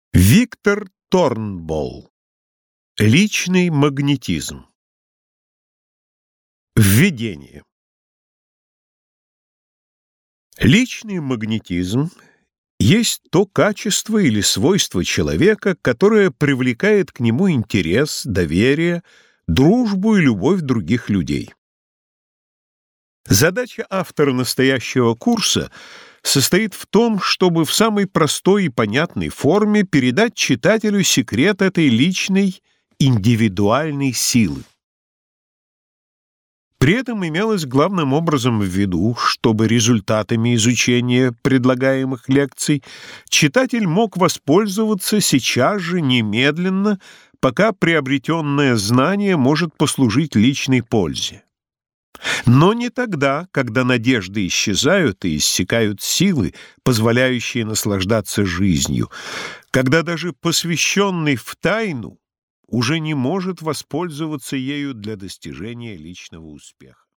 Виктор Торнболл. Личный магнетизм. Введение. Личный магнетизм есть то качество или свойство человека, которое привлекает к нему интерес, доверие, дружбу и любовь других людей. Задача автора настоящего курса состоит в том, чтобы в самой простой и понятной форме передать читателю секрет этой личной, индивидуальной силы. При этом имелось главным образом в виду, чтобы результатами изучения предлагаемых лекций читатель мог воспользоваться сейчас же, немедленно, пока приобретенное знание может послужить личной пользе. Но не тогда, когда надежды исчезают и иссякают силы, позволяющие наслаждаться жизнью, когда даже посвященный в тайну уже не может воспользоваться ею для достижения личного успеха.